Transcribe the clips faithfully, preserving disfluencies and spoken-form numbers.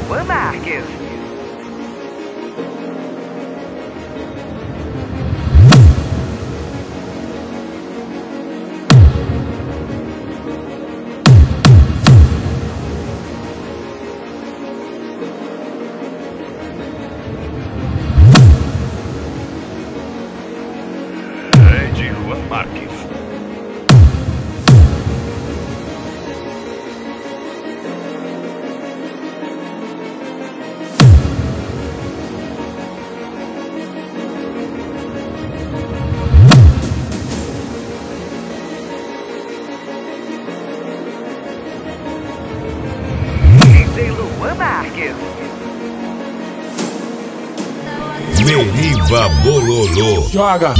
Luan Marques. Luan Marques. D J Luan Marques. Meriva Bololô. Joga.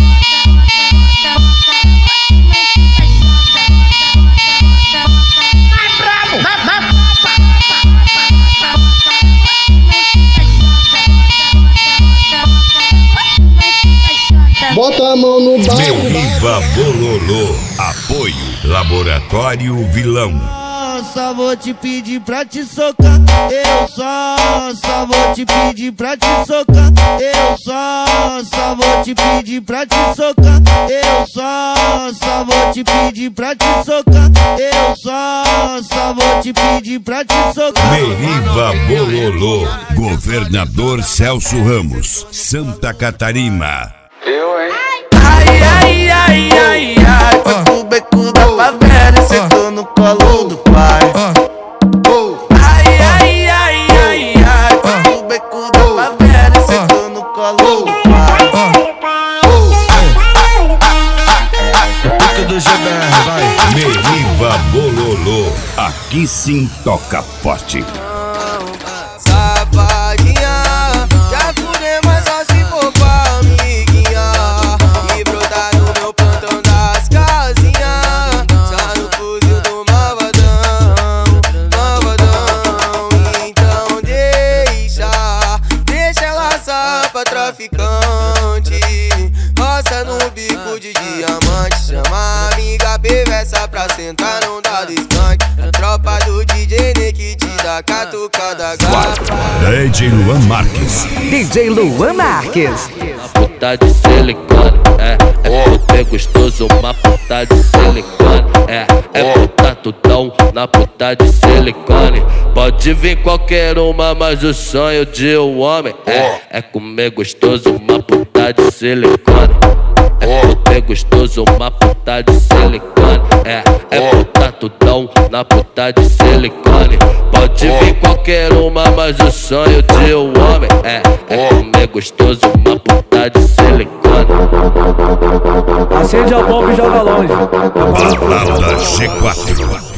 Bota a mão no bairro. Meriva Bololô. Apoio Laboratório Vilão. Só vou te pedir pra te socar. Eu só, só vou te pedir pra te socar. Eu só, só vou te pedir pra te socar. Eu só, só vou te pedir pra te socar. Eu só, só vou te pedir pra te socar. Meriva Bololô. Governador Celso Ramos, Santa Catarina. Eu, hein? Ai, ai, ai, ai, ai. Foi pro beco da favela e sentou no colo do pai. Ai, ai, ai, ai, ai. Foi pro beco da favela e sentou no colo do pai. Boca do G B R, vai. Meriva Bololô. Aqui sim toca forte. Safadinha, já fudei, mas só se for pra amiguinha. E brotar no meu plantão das casinhas. Só no fuzil do malvadão, malvadão. Então deixa, deixa ela só pra traficante. Roça no bico de diamante. Chama a amiga perversa pra sentar, não dá descante. A tropa do D J Nick te dá catucada garrafa. D J Luan Marques. D J Luan Marques. Uma puta de silicone, é, é puta gostoso, uma puta de silicone, é, é puta tudão na puta de silicone. Pode vir qualquer uma, mas o sonho de um homem é, é comer gostoso, uma puta de silicone. É puta gostoso, uma puta de silicone, é, é puta tudão na puta de silicone. Pode vir qualquer uma, mas o sonho de um homem é, é comer gostoso, uma puta de silicone. Acende a bomba e joga longe. Balada G quatro.